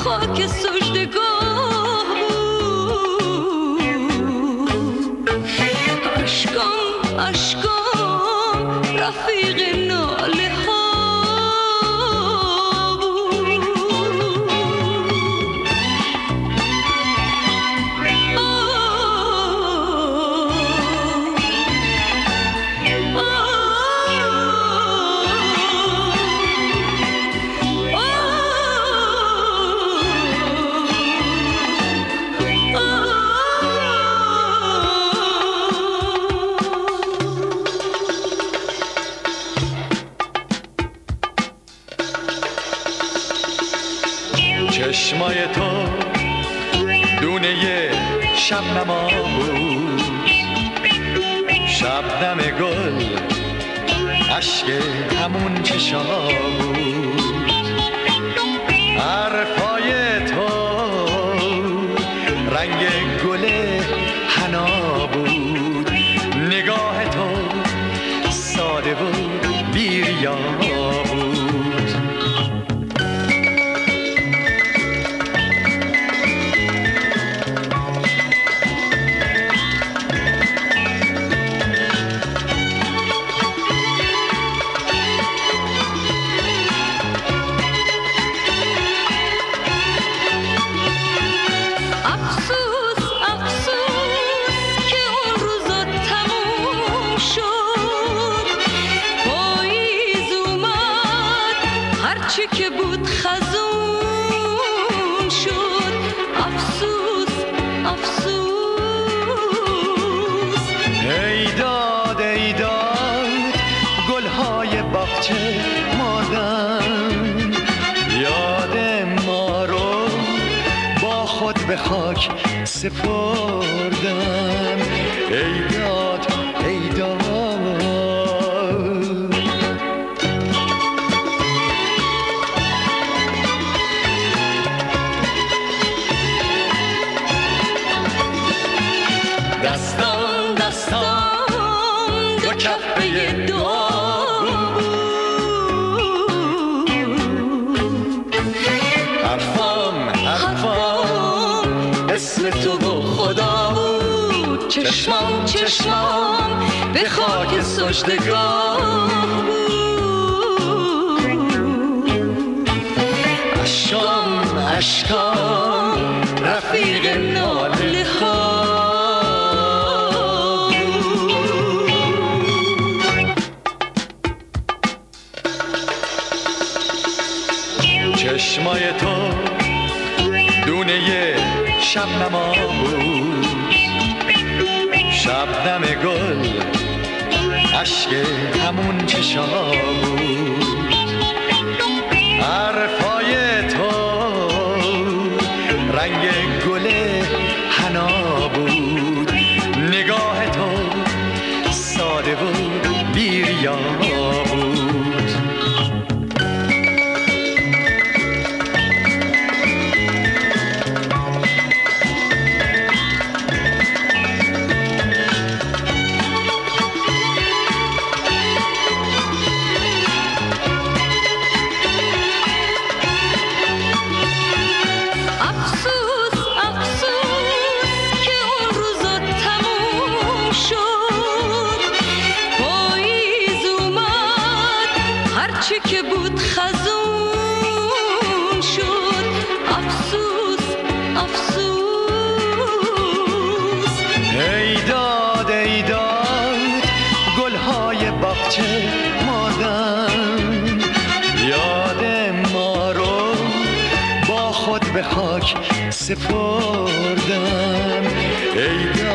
خاک سجدگاه بود. اشکام اشکام رفیق ناله ها چشمای تو دونه شبنما بود، شبنم گل عشق همون چشا بود. حرفای تو رنگ گل حنا بود، نگاه تو ساده و بی‌ریا بود. چی که بود خزون شد. افسوس افسوس ای داد گلهای باغچه مردن، یاد ما رو با خود به خاک سپردن. ای داد دستان دستان دو کفه دعا بود. حرفام اسم تو و خدا بود. چشمام به خاک سجدگاه بود. اشکام رفیق ناله ها. چشمای تو دونه شبنما بود، شبنم گل عشق همون چشا بود. حرفای تو رنگ گل حنا بود، نگاه تو ساده و بی‌ریا بود. چی که بود خزون شد. افسوس افسوس ای داد گلهای باغچه مردن، یاد ما رو با خود به خاک سپردن. ای